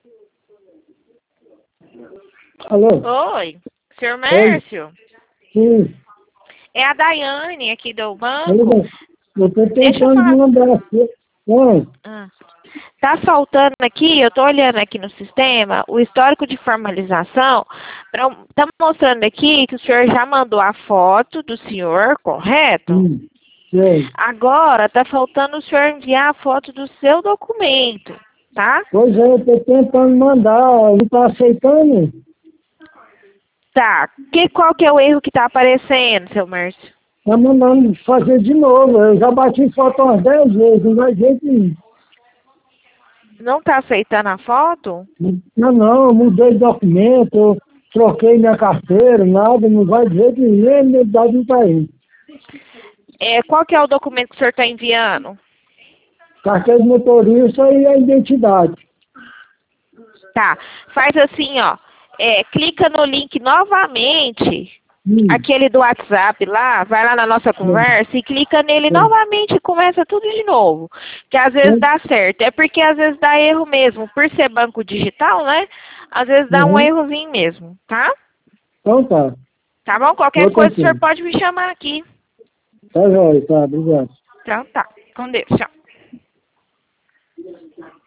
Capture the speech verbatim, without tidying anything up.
Alô? Oi, senhor Mércio? Sim. É a Daiane aqui do banco. Olha, eu estou Deixa eu tentando falar. mandar aqui. Oi. Ah. Tá faltando aqui, eu tô olhando aqui no sistema, o histórico de formalização, tá mostrando aqui que o senhor já mandou a foto do senhor, correto? Sim. Sei. Agora tá faltando o senhor enviar a foto do seu documento, tá? Pois é, eu estou tentando mandar, ó, não está aceitando? Tá. Que, qual que é o erro que tá aparecendo, seu Márcio? Está mandando fazer de novo. Eu já bati foto umas dez vezes, não vai jeito nenhum. Não tá aceitando a foto? Não, não, eu mudei de documento, troquei minha carteira, nada, não vai de jeito nenhum, a identidade não está aí. É, qual que é o documento que o senhor tá enviando? Carteira de motorista e a identidade. Tá. Faz assim, ó. É, clica no link novamente, Hum. aquele do WhatsApp lá, vai lá na nossa conversa e clica nele Sim. novamente e começa tudo de novo. Que às vezes Sim. dá certo. É porque às vezes dá erro mesmo. Por ser banco digital, né? Às vezes dá um Uhum. errozinho mesmo, tá? Então tá. Tá bom? Qualquer Tô coisa o senhor tentando. pode me chamar aqui. Tá jóia, tá, obrigado. Então tá. Com Deus. Tchau.